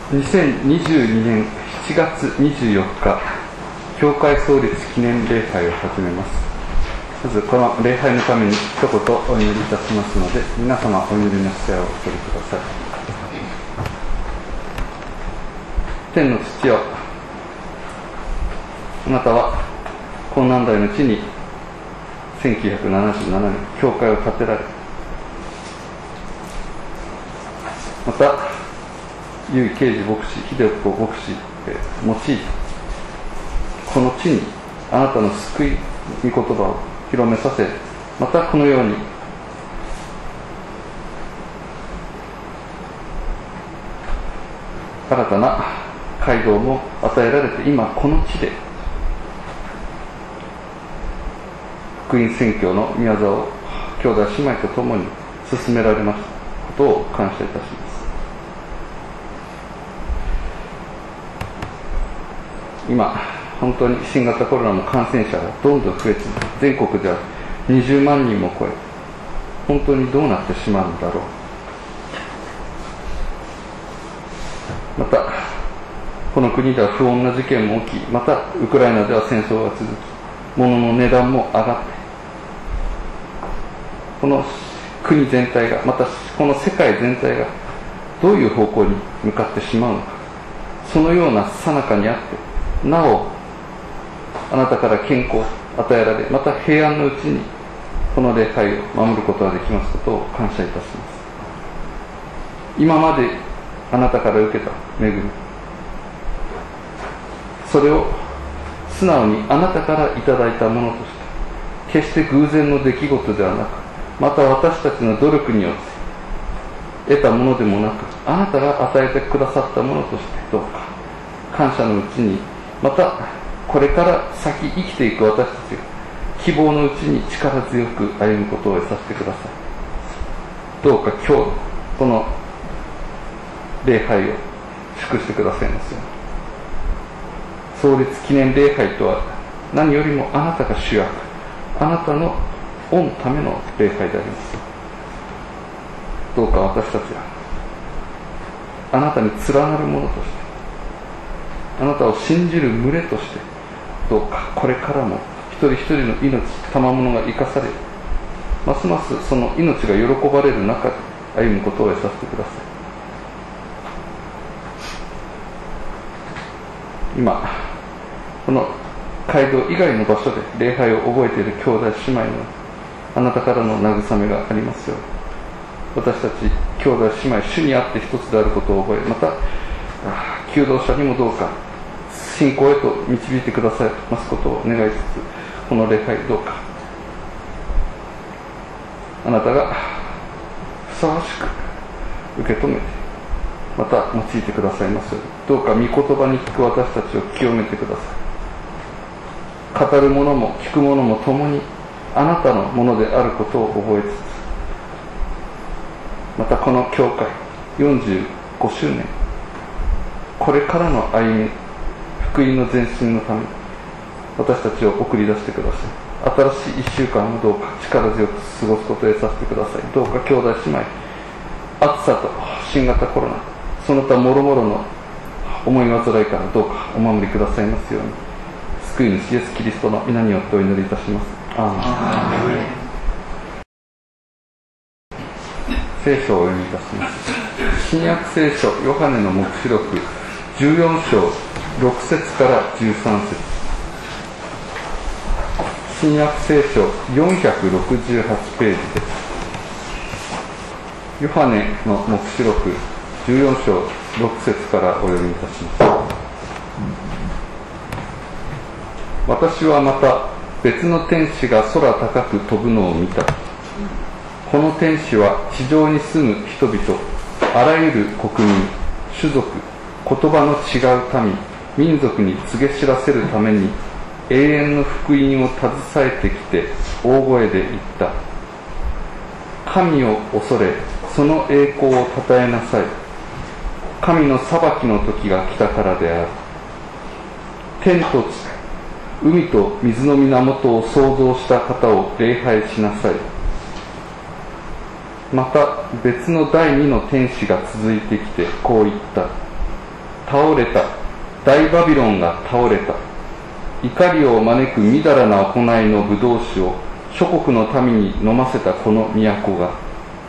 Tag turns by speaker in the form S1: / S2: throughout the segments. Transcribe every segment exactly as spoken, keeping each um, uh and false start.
S1: にせんにじゅうにねんしちがつにじゅうよっか、教会創立記念礼拝を始めます。まずこの礼拝のために一言お祈りいたしますので、皆様お祈りの姿勢をお取りください。天の父よ、あなたはこの南大の地にせんきゅうひゃくななじゅうななねん教会を建てられ、また由井啓治牧師、秀子牧師を用い、この地にあなたの救い御言葉を広めさせ、またこのように新たな街道も与えられて、今この地で福音宣教の御業を兄弟姉妹と共に進められましたことを感謝いたします。今本当に新型コロナの感染者がどんどん増え続け、全国ではにじゅうまんにんも超え、本当にどうなってしまうんだろう。またこの国では不穏な事件も起き、またウクライナでは戦争が続き、物の値段も上がって、この国全体が、またこの世界全体がどういう方向に向かってしまうのか、そのような最中にあって、なおあなたから健康を与えられ、また平安のうちにこの礼拝を守ることができますことを感謝いたします。今まであなたから受けた恵み、それを素直にあなたからいただいたものとして、決して偶然の出来事ではなく、また私たちの努力によって得たものでもなく、あなたが与えてくださったものとして、どうか感謝のうちに、またこれから先生きていく私たちが希望のうちに力強く歩むことを得させてください。どうか今日この礼拝を祝してくださいますように。創立記念礼拝とは何よりもあなたが主役、あなたの御ための礼拝であります。どうか私たちがあなたに連なるものとして、あなたを信じる群れとして、どうかこれからも一人一人の命、賜物が生かされ、ますますその命が喜ばれる中で歩むことを得させてください。今この街道以外の場所で礼拝を覚えている兄弟姉妹のあなたからの慰めがありますように、私たち兄弟姉妹、主にあって一つであることを覚え、また求道者にもどうか信仰へと導いてくださいますことを願いつつ、この礼拝どうかあなたがふさわしく受け止めて、また用いてくださいますように、どうか御言葉に聞く私たちを清めてください。語る者も聞く者も共にあなたのものであることを覚えつつ、またこの教会よんじゅうごしゅうねん、これからの歩み、福音の前進のために私たちを送り出してください。新しいいっしゅうかんをどうか力強く過ごすことを得させてください。どうか兄弟姉妹、暑さと新型コロナ、その他もろもろの思い煩いからどうかお守りくださいますように、救い主イエスキリストの皆によってお祈りいたします。アーメン。聖書をお読みいたします。新約聖書ヨハネの黙示録じゅうよんしょうろくせつからじゅうさんせつ、新約聖書よんひゃくろくじゅうはちページです。ヨハネの黙示録じゅうよんしょうろくせつからお読みいたします。私はまた別の天使が空高く飛ぶのを見た。この天使は地上に住む人々、あらゆる国民、種族、言葉の違う民、民族に告げ知らせるために永遠の福音を携えてきて、大声で言った。神を恐れ、その栄光をたたえなさい。神の裁きの時が来たからである。天と地、海と水の源を創造した方を礼拝しなさい。また別の第二の天使が続いてきてこう言った。 倒れた。大バビロンが倒れた。怒りを招くみだらな行いの葡萄酒を諸国の民に飲ませたこの都が。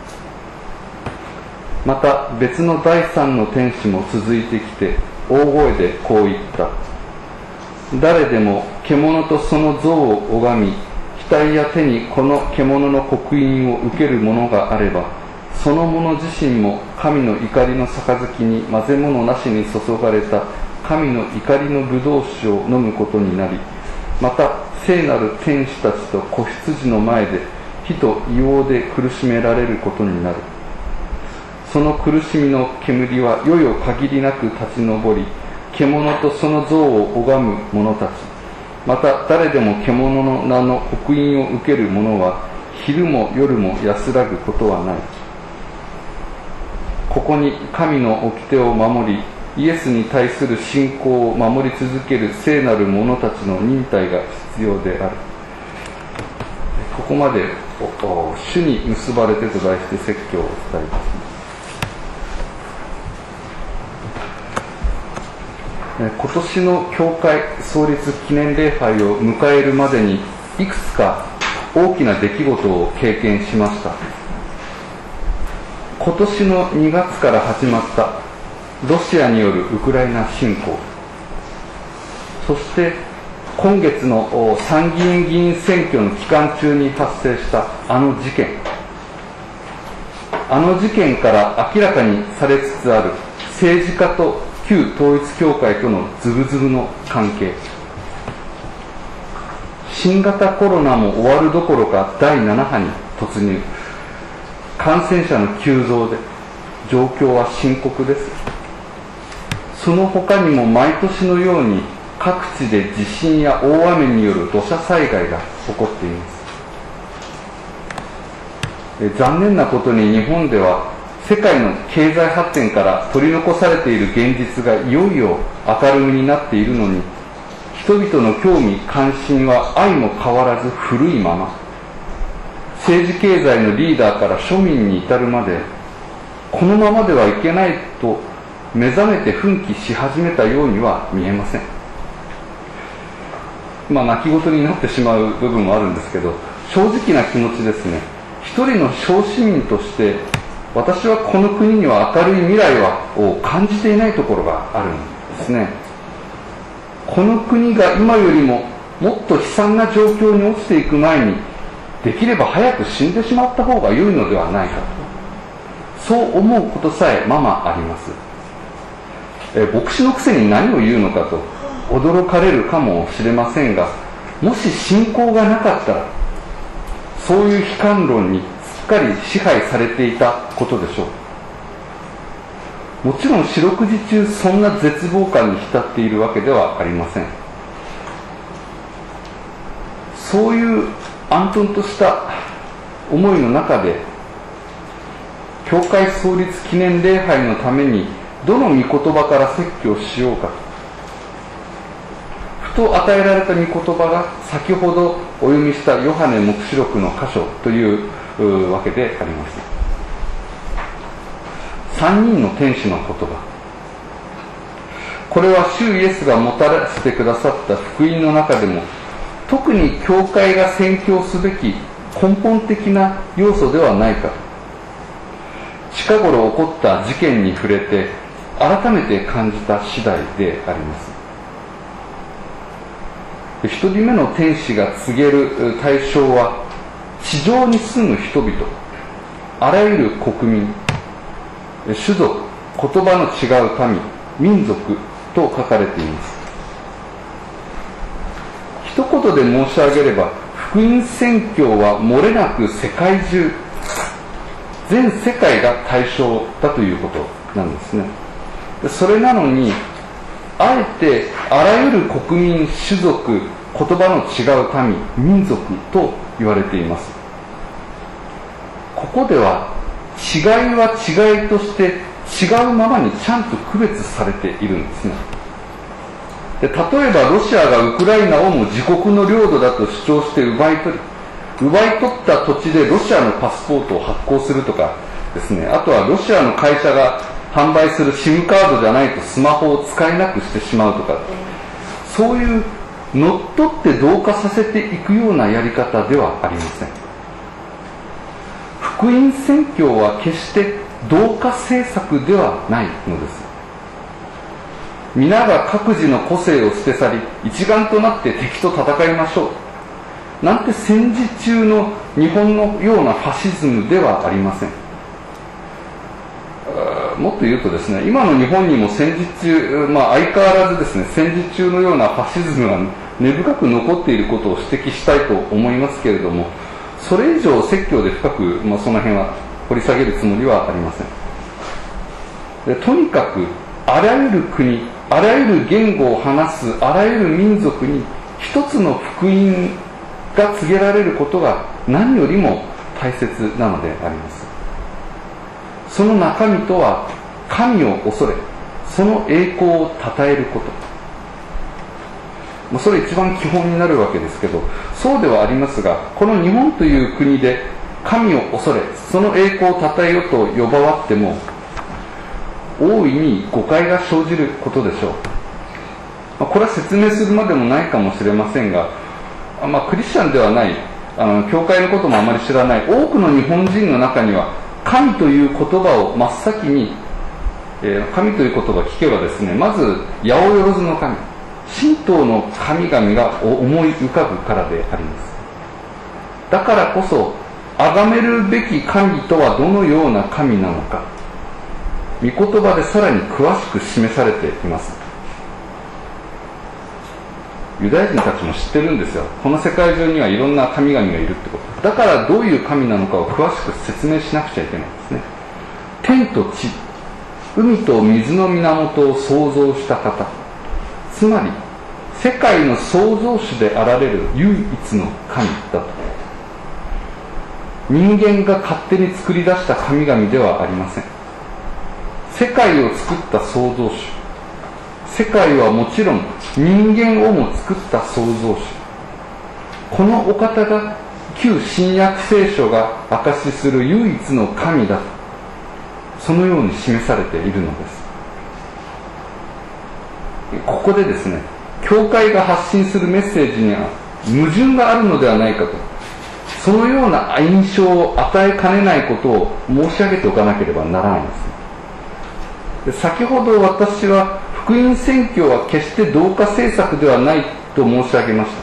S1: また別の第三の天使も続いてきて大声でこう言った。誰でも獣とその像を拝み、額や手にこの獣の刻印を受けるものがあれば、その者自身も神の怒りの杯に混ぜ物なしに注がれた神の怒りの葡萄酒を飲むことになり、また聖なる天使たちと子羊の前で火と硫黄で苦しめられることになる。その苦しみの煙は世々限りなく立ち上り、獣とその像を拝む者たち、また誰でも獣の名の刻印を受ける者は昼も夜も安らぐことはない。ここに神の掟を守り、イエスに対する信仰を守り続ける聖なる者たちの忍耐が必要である。ここまで主に結ばれてと題して説教をお伝えいたします。今年の教会創立記念礼拝を迎えるまでにいくつか大きな出来事を経験しました。今年のにがつから始まったロシアによるウクライナ侵攻、そして今月の参議院議員選挙の期間中に発生したあの事件、あの事件から明らかにされつつある政治家と旧統一教会とのズブズブの関係、新型コロナも終わるどころかだいなな波に突入、感染者の急増で状況は深刻です。その他にも毎年のように各地で地震や大雨による土砂災害が起こっています。残念なことに日本では世界の経済発展から取り残されている現実がいよいよ明るみになっているのに、人々の興味関心は相も変わらず古いまま、政治経済のリーダーから庶民に至るまでこのままではいけないと目覚めて奮起し始めたようには見えません。まあ泣き言になってしまう部分もあるんですけど、正直な気持ちですね。一人の小市民として私はこの国には明るい未来はを感じていないところがあるんですね。この国が今よりももっと悲惨な状況に落ちていく前に、できれば早く死んでしまった方が良いのではないかと、そう思うことさえままあります。え牧師のくせに何を言うのかと驚かれるかもしれませんが、もし信仰がなかったらそういう悲観論にすっかり支配されていたことでしょう。もちろん四六時中そんな絶望感に浸っているわけではありません。そういう暗沌とした思いの中で、教会創立記念礼拝のためにどの御言葉から説教しようかと、ふと与えられた御言葉が先ほどお読みしたヨハネ黙示録の箇所というわけであります。三人の天使の言葉、これは主イエスがもたらしてくださった福音の中でも特に教会が宣教すべき根本的な要素ではないかと、近頃起こった事件に触れて改めて感じた次第であります。一人目の天使が告げる対象は、地上に住む人々、あらゆる国民、種族、言葉の違う民、民族と書かれています。一言で申し上げれば、福音宣教は漏れなく世界中、全世界が対象だということなんですね。それなのに、あえてあらゆる国民、種族、言葉の違う民、民族と言われています。ここでは違いは違いとして違うままにちゃんと区別されているんですね。で、例えばロシアがウクライナをも自国の領土だと主張して奪い取り、奪い取った土地でロシアのパスポートを発行するとかですね、あとはロシアの会社が販売する SIM カードじゃないとスマホを使えなくしてしまうとか、そういう乗っ取って同化させていくようなやり方ではありません。福音宣教は決して同化政策ではないのです。皆が各自の個性を捨て去り、一丸となって敵と戦いましょうなんて戦時中の日本のようなファシズムではありません。もっと言うとですね、今の日本にも戦時中、まあ、相変わらずですね、戦時中のようなファシズムが根深く残っていることを指摘したいと思いますけれども、それ以上説教で深く、まあ、その辺は掘り下げるつもりはありません。でとにかくあらゆる国、あらゆる言語を話すあらゆる民族に一つの福音が告げられることが何よりも大切なのであります。その中身とは、神を恐れ、その栄光を称えること。それ一番基本になるわけですけど、そうではありますが、この日本という国で神を恐れ、その栄光を称えようと呼ばわっても、大いに誤解が生じることでしょう。これは説明するまでもないかもしれませんが、まあ、クリスチャンではない、あの教会のこともあまり知らない多くの日本人の中には、神という言葉を真っ先に、えー、神という言葉を聞けばですね、まず八百万の神、神道の神々が思い浮かぶからであります。だからこそ、崇めるべき神とはどのような神なのか、御言葉でさらに詳しく示されています。ユダヤ人たちも知ってるんですよ。この世界中にはいろんな神々がいるってこと。だからどういう神なのかを詳しく説明しなくちゃいけないんですね。天と地、海と水の源を創造した方、つまり世界の創造主であられる唯一の神だと。人間が勝手に作り出した神々ではありません。世界を作った創造主、世界はもちろん人間をも作った創造主、このお方が旧新約聖書が証しする唯一の神だと、そのように示されているのです。ここでですね、教会が発信するメッセージには矛盾があるのではないかと、そのような印象を与えかねないことを申し上げておかなければならないんですね。で先ほど私は福音宣教は決して同化政策ではないと申し上げました。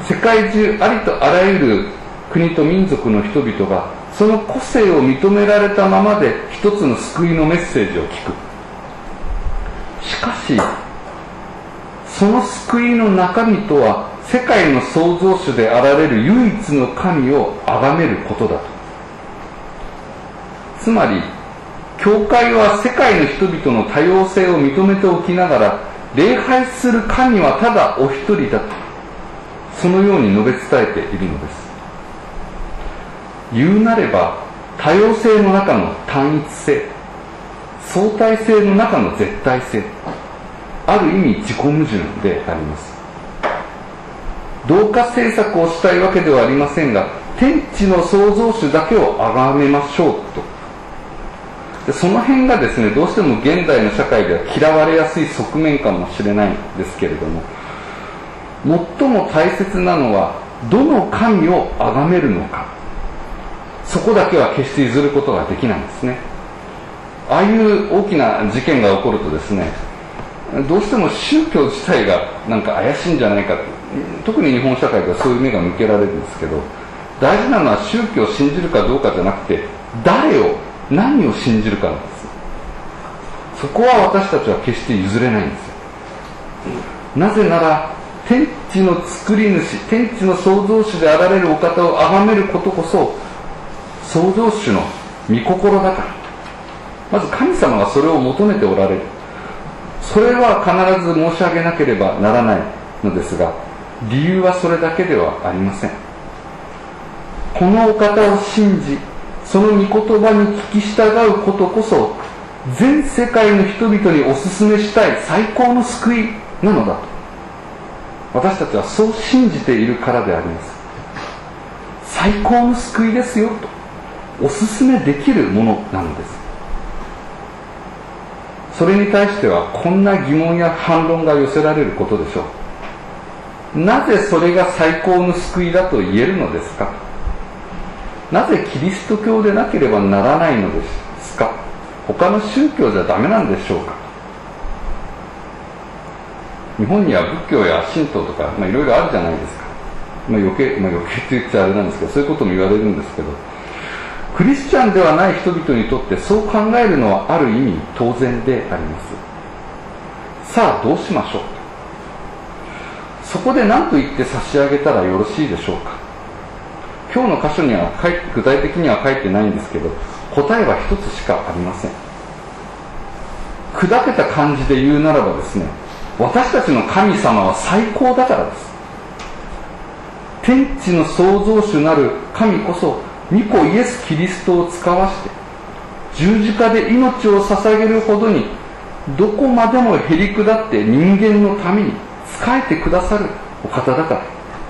S1: 世界中ありとあらゆる国と民族の人々がその個性を認められたままで一つの救いのメッセージを聞く。しかしその救いの中身とは世界の創造主であられる唯一の神を崇めることだと。つまり教会は世界の人々の多様性を認めておきながら、礼拝する神はただお一人だと、そのように述べ伝えているのです。言うなれば多様性の中の単一性、相対性の中の絶対性、ある意味自己矛盾であります。同化政策をしたいわけではありませんが、天地の創造主だけを崇めましょうと。でその辺がですね、どうしても現代の社会では嫌われやすい側面かもしれないんですけれども、最も大切なのはどの神を崇めるのか、そこだけは決して譲ることができないんですね。ああいう大きな事件が起こるとですね、どうしても宗教自体がなんか怪しいんじゃないかと、特に日本社会ではそういう目が向けられるんですけど、大事なのは宗教を信じるかどうかじゃなくて、誰を何を信じるかなんです。そこは私たちは決して譲れないんですよ。なぜなら天地の作り主、天地の創造主であられるお方を崇めることこそ創造主の御心だから。まず神様がそれを求めておられる。それは必ず申し上げなければならないのですが、理由はそれだけではありません。このお方を信じ、その御言葉に聞き従うことこそ全世界の人々にお勧めしたい最高の救いなのだと、私たちはそう信じているからであります。最高の救いですよとお勧めできるものなのです。 それに対してはこんな疑問や反論が寄せられることでしょう。なぜそれが最高の救いだと言えるのですか。なぜキリスト教でなければならないのですか。他の宗教じゃダメなんでしょうか。日本には仏教や神道とか、まあ、いろいろあるじゃないですか。まあ、余計、まあ、余計って言っちゃあれなんですけど、そういうことも言われるんですけど、クリスチャンではない人々にとってそう考えるのはある意味当然であります。さあどうしましょう。そこで何と言って差し上げたらよろしいでしょうか。今日の箇所には書い具体的には書いてないんですけど、答えは一つしかありません。砕けた感じで言うならばですね、私たちの神様は最高だからです。天地の創造主なる神こそ御子イエス・キリストを使わして十字架で命を捧げるほどにどこまでもへり下って人間のために仕えてくださるお方だから。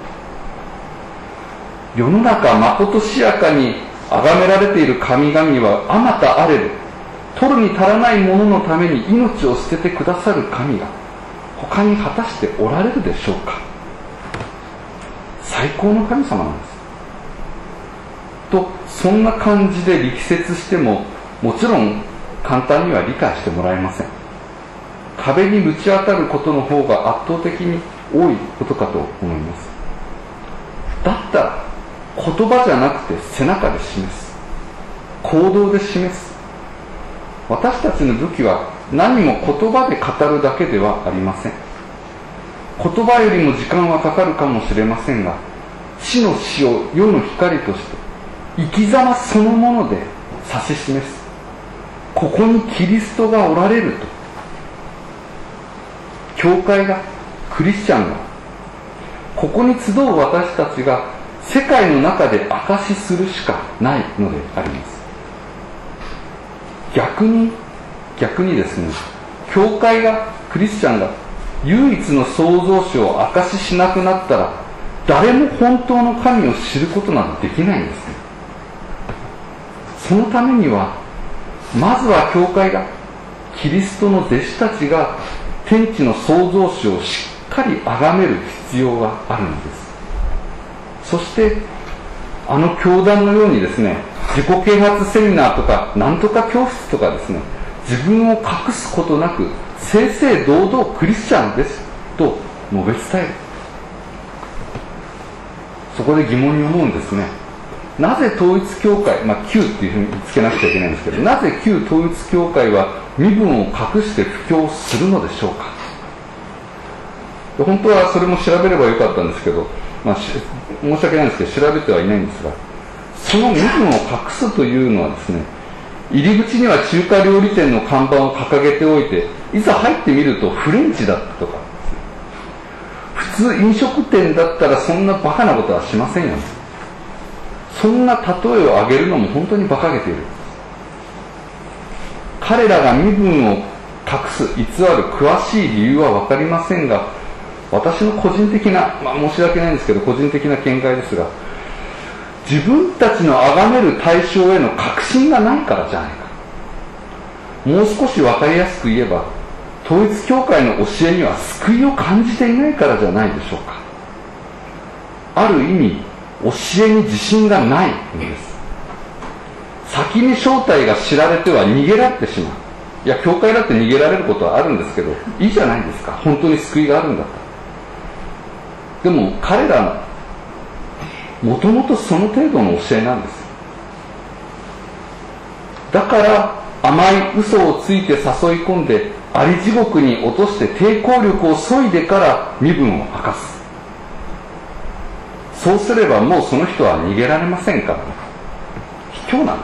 S1: 世の中まことしやかに崇められている神々はあまたあれど、取るに足らないもののために命を捨ててくださる神が他に果たしておられるでしょうか。最高の神様なんです。と、そんな感じで力説しても、もちろん簡単には理解してもらえません。壁にぶち当たることの方が圧倒的に多いことかと思います。だったら、言葉じゃなくて背中で示す。行動で示す。私たちの武器は何も言葉で語るだけではありません。言葉よりも時間はかかるかもしれませんが、地の死を世の光として生き様そのもので指し示す。ここにキリストがおられると。教会が、クリスチャンが、ここに集う私たちが世界の中で証しするしかないのであります。逆に逆にですね、教会が、クリスチャンが唯一の創造主を証ししなくなったら、誰も本当の神を知ることなどできないんですね。そのためには、まずは教会が、キリストの弟子たちが天地の創造主をしっかり崇める必要があるのです。そしてあの教団のようにですね、自己啓発セミナーとかなんとか教室とかですね、自分を隠すことなく正々堂々クリスチャンですと述べ伝える。そこで疑問に思うんですね。なぜ統一教会、まあ旧っていうふうにつけなくちゃいけないんですけど、なぜ旧統一教会は身分を隠して布教するのでしょうか。本当はそれも調べればよかったんですけど、まあ、申し訳ないんですけど調べてはいないんですが、その身分を隠すというのはですね、入り口には中華料理店の看板を掲げておいて、いざ入ってみるとフレンチだったとか、普通飲食店だったらそんなバカなことはしませんよね。そんな例えを挙げるのも本当に馬鹿げている。彼らが身分を隠す、偽る詳しい理由は分かりませんが、私の個人的な、まあ、申し訳ないんですけど個人的な見解ですが、自分たちの崇める対象への確信がないからじゃないか。もう少し分かりやすく言えば、統一教会の教えには救いを感じていないからじゃないでしょうか。ある意味教えに自信がないのです。先に正体が知られては逃げられてしまう。いや、教会だって逃げられることはあるんですけど、いいじゃないですか、本当に救いがあるんだったら。でも彼らもともとその程度の教えなんです。だから甘い嘘をついて誘い込んであり地獄に落として抵抗力を削いでから身分を明かす。そうすればもうその人は逃げられませんから、卑怯なん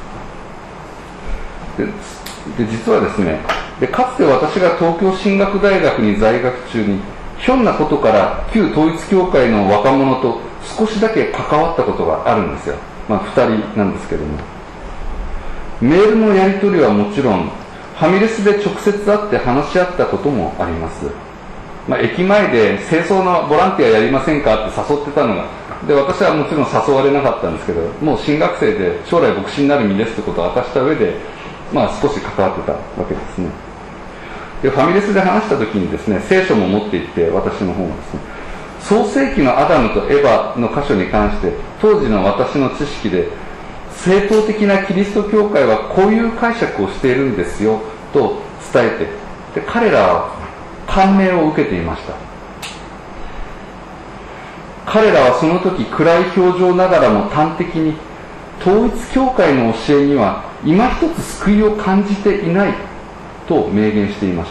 S1: ですね。で、で実はですね、でかつて私が東京進学大学に在学中にひょんなことから旧統一教会の若者と少しだけ関わったことがあるんですよ。まあふたりなんですけども、メールのやり取りはもちろんファミレスで直接会って話し合ったこともあります。まあ、駅前で清掃のボランティアやりませんかって誘ってたのが、で私はもちろん誘われなかったんですけど、もう進学生で将来牧師になる身ですってことを明かした上で、まあ、少し関わってたわけですね。 でファミレスで話した時にですね、聖書も持っていって、私の方がですね、創世記のアダムとエヴァの箇所に関して当時の私の知識で、正統的なキリスト教会はこういう解釈をしているんですよと伝えて、で彼らは感銘を受けていました。彼らはその時暗い表情ながらも端的に、統一教会の教えには今一つ救いを感じていないと明言していました。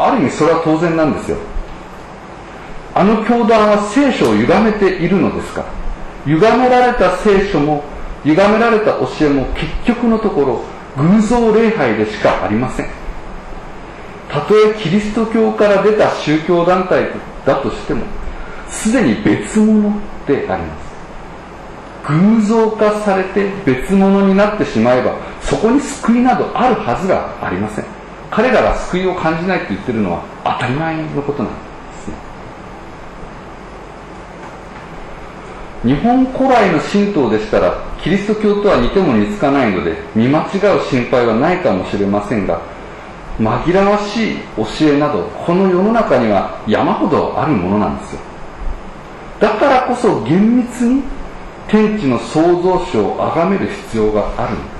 S1: ある意味それは当然なんですよ。あの教団は聖書を歪めているのですから。歪められた聖書も歪められた教えも結局のところ偶像礼拝でしかありません。たとえキリスト教から出た宗教団体だとしてもすでに別物であります。偶像化されて別物になってしまえばそこに救いなどあるはずがありません。彼らが救いを感じないと言っているのは当たり前のことなんですね。日本古来の神道でしたらキリスト教とは似ても似つかないので見間違う心配はないかもしれませんが、紛らわしい教えなどこの世の中には山ほどあるものなんですよ。だからこそ厳密に天地の創造主を崇める必要があるのです。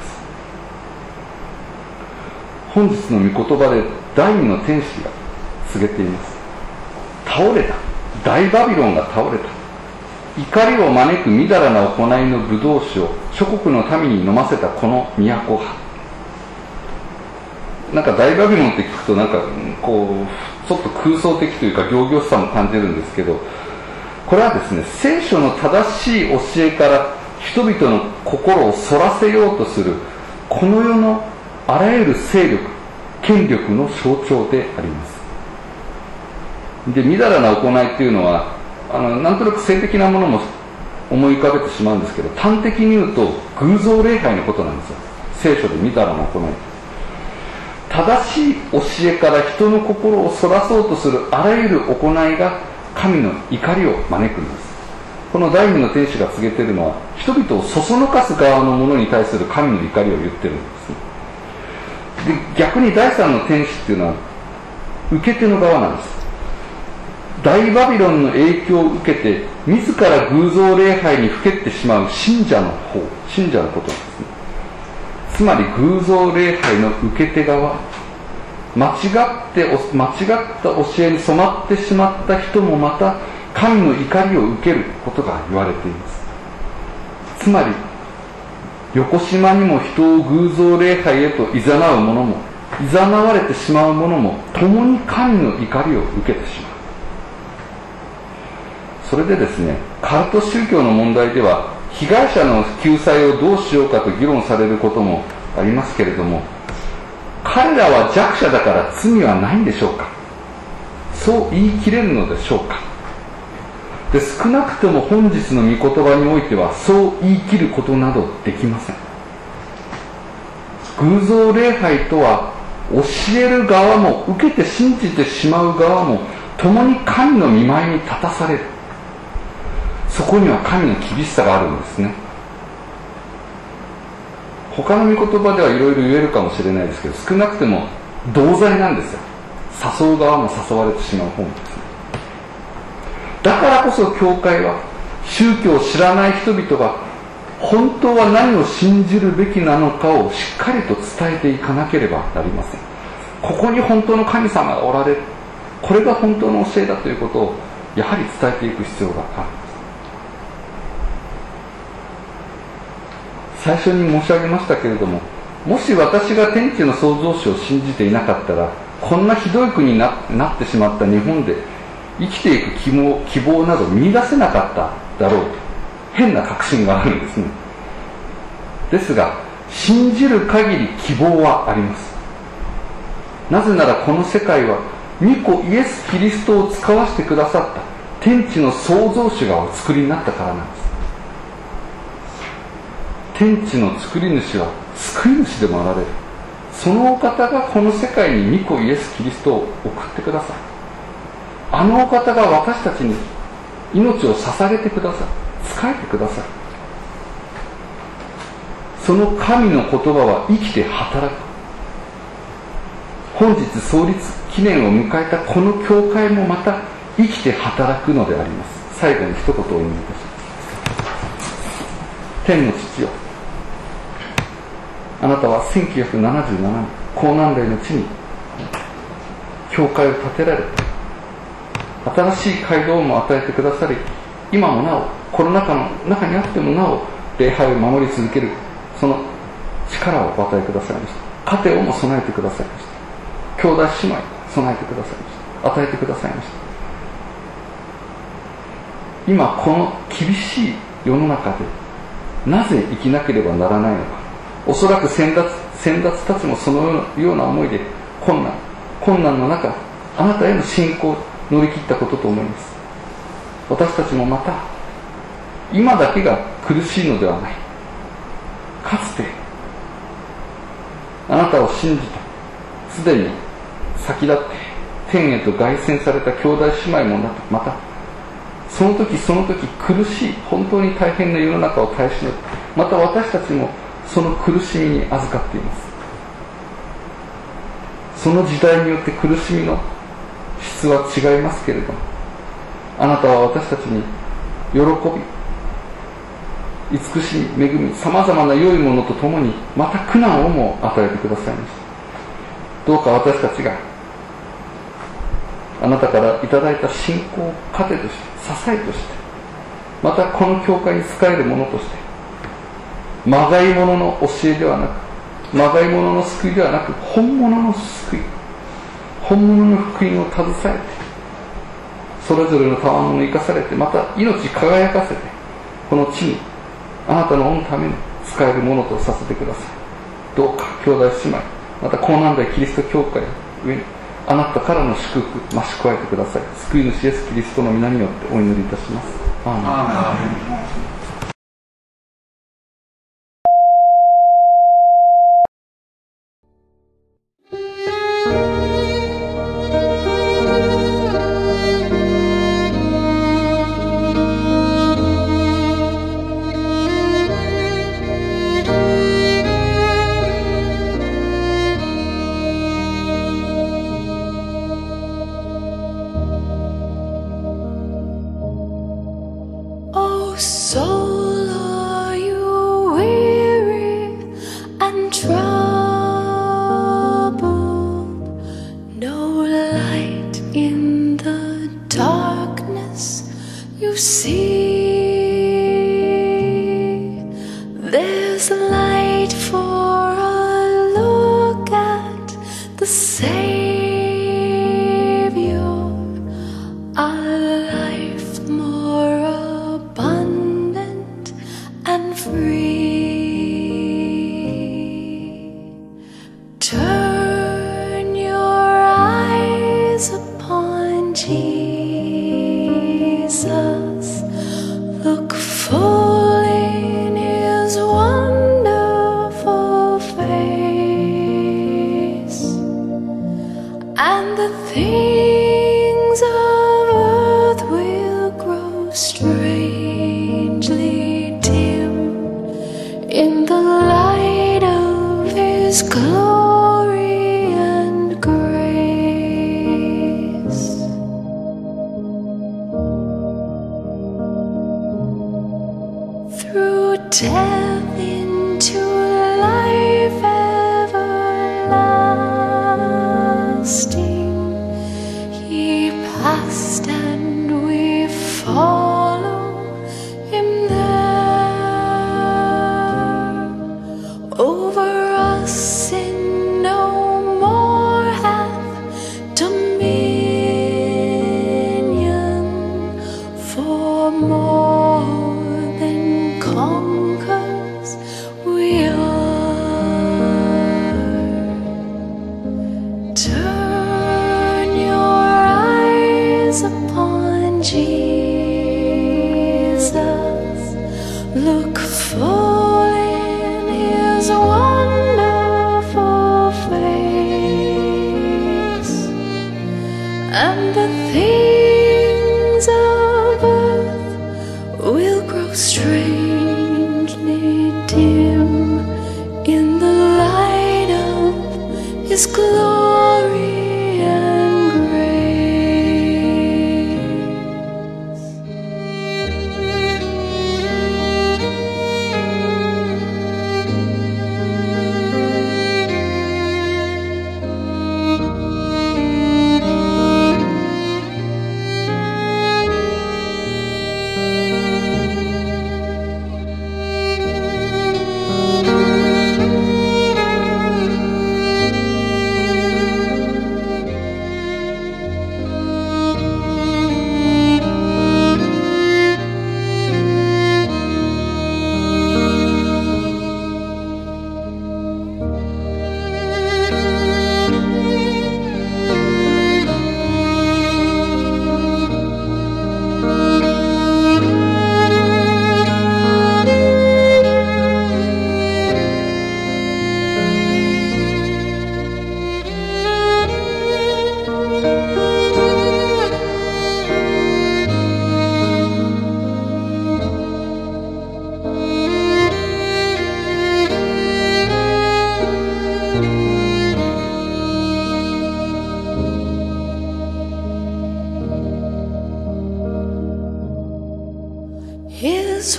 S1: 本日の御言葉で第二の天使が告げています。倒れた、大バビロンが倒れた。怒りを招くみだらな行いの葡萄酒を諸国の民に飲ませたこの都は。なんか大バビロンって聞くとなんかこうちょっと空想的というか仰々しさも感じるんですけど、これはですね、聖書の正しい教えから人々の心をそらせようとするこの世のあらゆる勢力、権力の象徴であります。で、みだらな行いっていうのはあのなんとなく性的なものも思い浮かべてしまうんですけど、端的に言うと偶像礼拝のことなんですよ。聖書でみだらな行い、正しい教えから人の心をそらそうとするあらゆる行いが神の怒りを招くんです。この第二の天使が告げているのは人々をそそのかす側のものに対する神の怒りを言ってるんですね。で、逆に第三の天使っていうのは受け手の側なんです。大バビロンの影響を受けて自ら偶像礼拝にふけってしまう信者の方、信者のことなんですね。つまり偶像礼拝の受け手側、間違って間違った教えに染まってしまった人もまた神の怒りを受けることが言われています。つまり横島にも人を偶像礼拝へと誘う者も誘われてしまう者も共に神の怒りを受けてしまう。それでですね、カルト宗教の問題では被害者の救済をどうしようかと議論されることもありますけれども、彼らは弱者だから罪はないんでしょうか。そう言い切れるのでしょうか。で、少なくとも本日の御言葉においてはそう言い切ることなどできません。偶像礼拝とは教える側も受けて信じてしまう側も共に神の御前に立たされる。そこには神の厳しさがあるんですね。他の御言葉ではいろいろ言えるかもしれないですけど、少なくても同罪なんですよ。誘う側も誘われてしまう方もですね。だからこそ教会は宗教を知らない人々が本当は何を信じるべきなのかをしっかりと伝えていかなければなりません。ここに本当の神様がおられる、これが本当の教えだということをやはり伝えていく必要がある。最初に申し上げましたけれども、もし私が天地の創造主を信じていなかったら、こんなひどい国に な, なってしまった日本で生きていく希望、希望など見出せなかっただろうと変な確信があるんですね。ですが信じる限り希望はあります。なぜならこの世界は御子イエス・キリストを使わせてくださった天地の創造主がお作りになったからなんです。天地の作り主は救い主でもあられる。そのお方がこの世界に御子イエス・キリストを送ってください。あのお方が私たちに命を捧げてください。仕えてください。その神の言葉は生きて働く。 本日創立記念を迎えたこの教会もまた生きて働くのであります。最後に一言お祈りいたします。天の父よ、あなたはせんきゅうひゃくななじゅうななねん港南台の地に教会を建てられて、新しい街道も与えてくださり、今もなおコロナ禍の中にあってもなお礼拝を守り続けるその力をお与えくださいました。家庭をも備えてくださいました。兄弟姉妹を備えてくださいました。与えてくださいました。今この厳しい世の中でなぜ生きなければならないのか。おそらく先達先達たちもそのような思いで困難困難の中、あなたへの信仰を乗り切ったことと思います。私たちもまた今だけが苦しいのではない。かつてあなたを信じてすでに先立って天へと凱旋された兄弟姉妹もまたその時その時苦しい本当に大変な世の中を耐えしのぐ、また私たちもその苦しみに預かっています。その時代によって苦しみの質は違いますけれども、あなたは私たちに喜び、慈しみ、恵み、さまざまな良いものとともにまた苦難をも与えてくださいました。どうか私たちがあなたからいただいた信仰糧として支えとして、またこの教会に仕えるものとして、まがいものの教えではなく、まがいものの救いではなく、本物の救い、本物の福音を携えて、それぞれの賜物を生かされて、また命輝かせて、この地にあなたの御のために使えるものとさせてください。どうか兄弟姉妹、また港南台キリスト教会上にあなたからの祝福増し加えてください。救い主イエスキリストの皆によってお祈りいたします。アーメン。アーメン。
S2: Soul, are you weary and troubled? No light in the darkness you see. There's light for a look at the Savior, a life more abundant and free. Turn your eyes upon Jesus. Look full in his wonderful face, and the things of earth will grow strangely dim in the light of his glory and grace. Through death into life everlasting, he passed and we follow him there. Over us sin no more hath dominion, for more than conquers we are. Turn your eyes upon Jesus. Look full in his wonderful face, and the things of earth will grow strangely dim in the light of his glory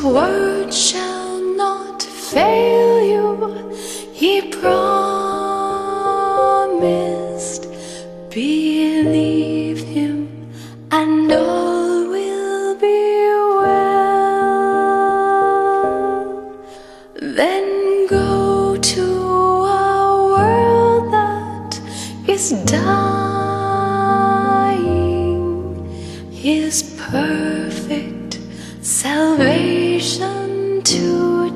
S2: word shall not fail you. He promised, believe him, and all will be well. Then go to a world that is dying, his perfect salvation to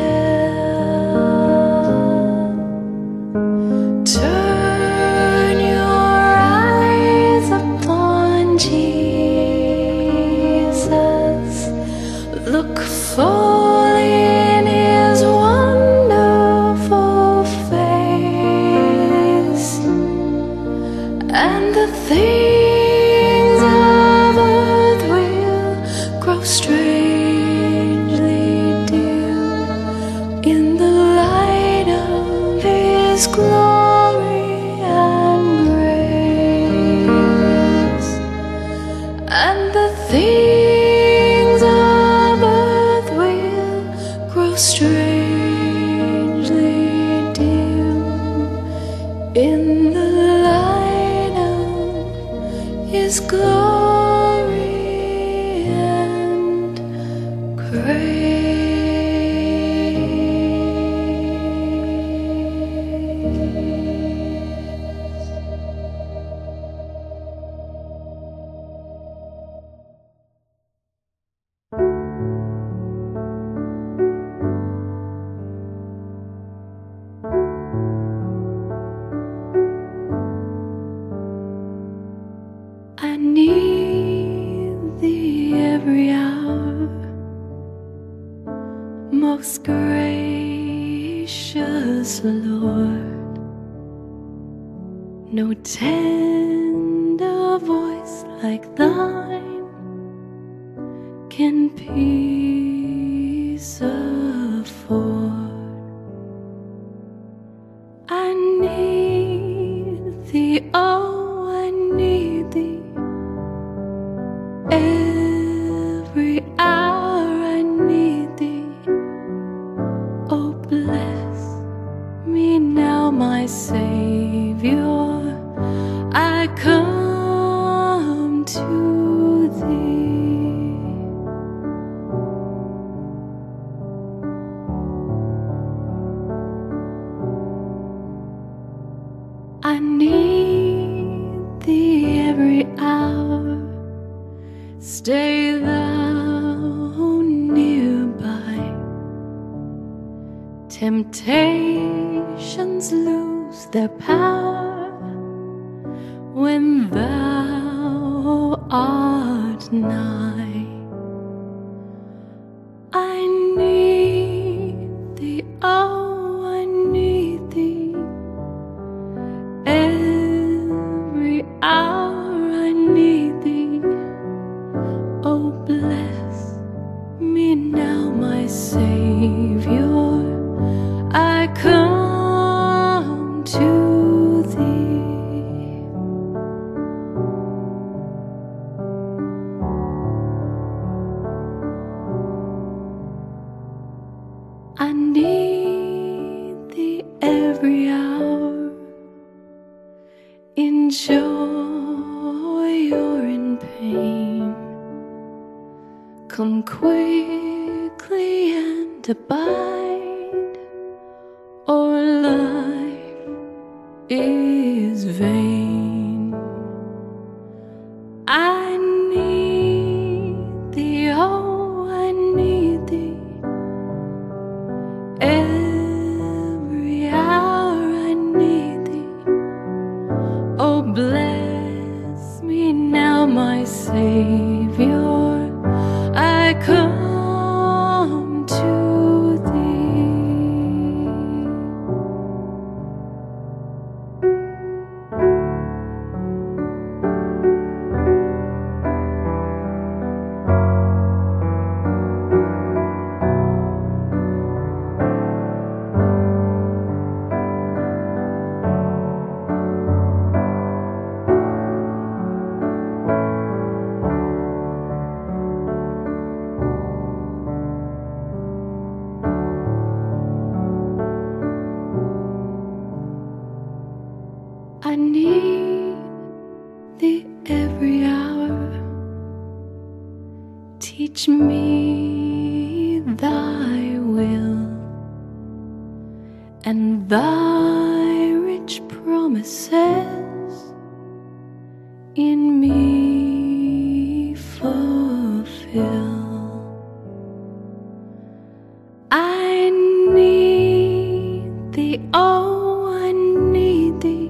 S2: tell. Turn your eyes upon Jesus, look full in his wonderful face, and the things of earth will grow strangely dim in the light of his glory and grace. And the things of earth will grow strangely dim in the light of his glory and grace. I need thee every hour, most gracious Lord. No tender voice like thine can peace afford. I need thee, oh, I need thee. Every hour I need thee. Oh, bless me now, my Savior. I come to thee. I need thee every hour. Stay thou nearby. Temptations lose their power when thou art nigh. I need thee, oh, I need thee. Every hour I need thee. Oh, bless me now, my Savior. I come to thee. I need thee every hour, in joy or in pain. Come quickly and abide, or life is vain. I need thee, oh, I need thee. Every hour I need thee. Oh, bless me now, my Savior. I come to thee. I need thee every hour. Teach me thy will and thy rich promises in me fulfill. I need thee, oh, I need thee.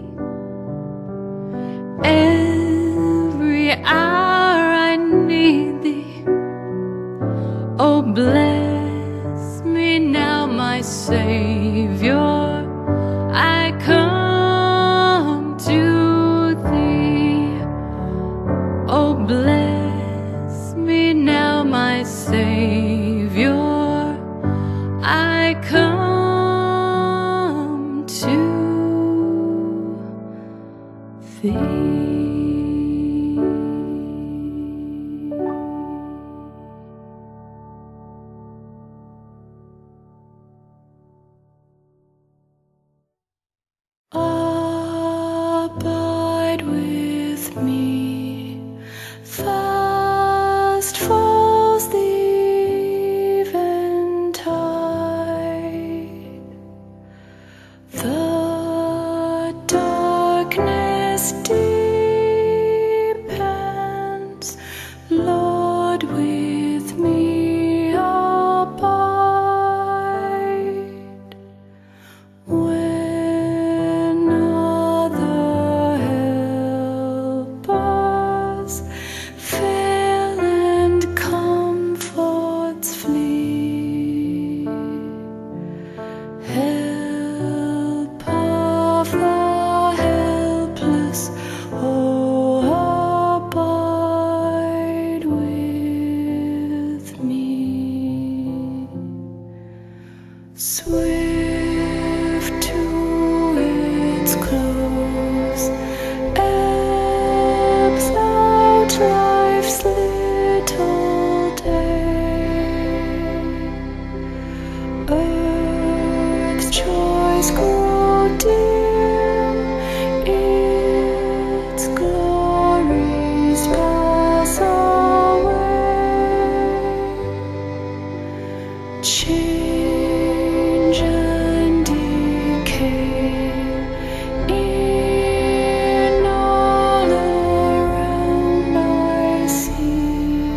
S2: Every hour I need thee. Oh, bless me now, my Savior. I come to thee. Oh, bless me now, my Savior. I come to thee. Abide with me, fast falls the eventide. The darkness deepens, Lord, with me abide. When other helpers fail and comforts flee, help of the helpless, oh, abide with me. Swift to its close, ebbs out life's little day. Earth's joys grow dim, its glories pass away. Change and decay in all around I see.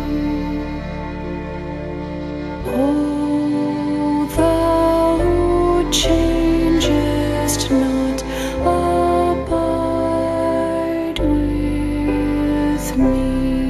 S2: Oh, thou who changest not, abide with me.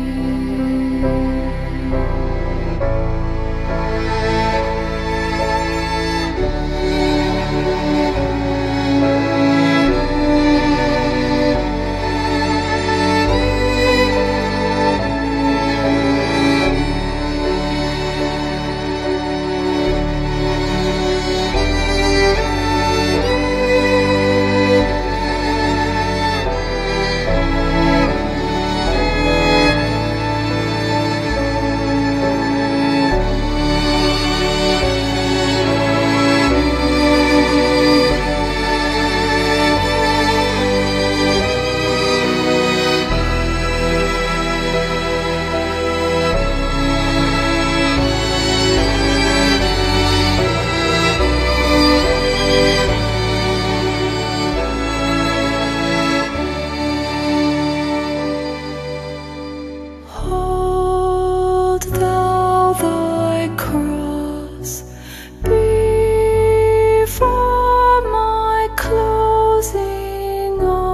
S2: Hold thou thy cross before my closing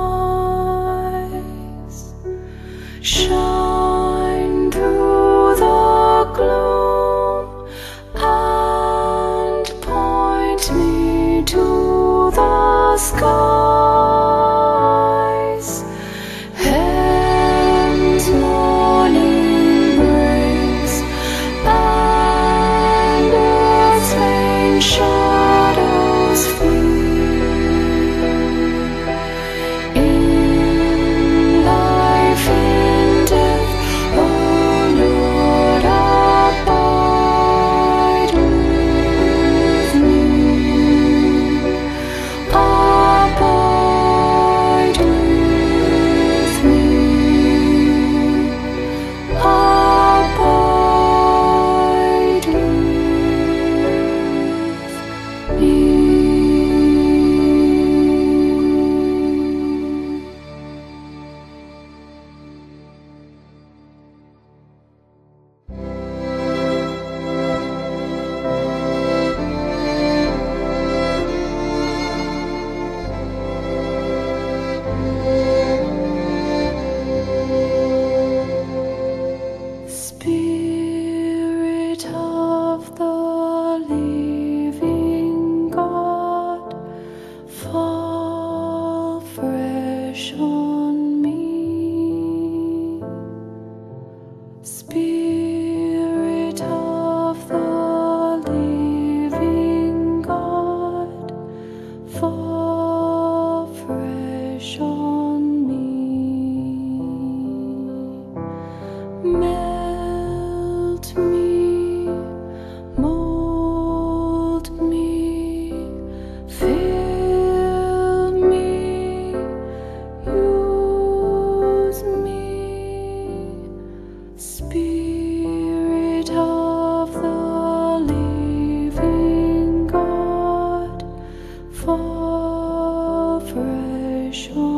S2: eyes. Shine through the gloom and point me to the skies. Heaven's morning breaks and earth's vain shadows flee. In life, in death, oh Lord, abide with me. Abide fall fresh on me. Melt me, mold me, fill me, use me, Spirit of the living God, fall fresh on me.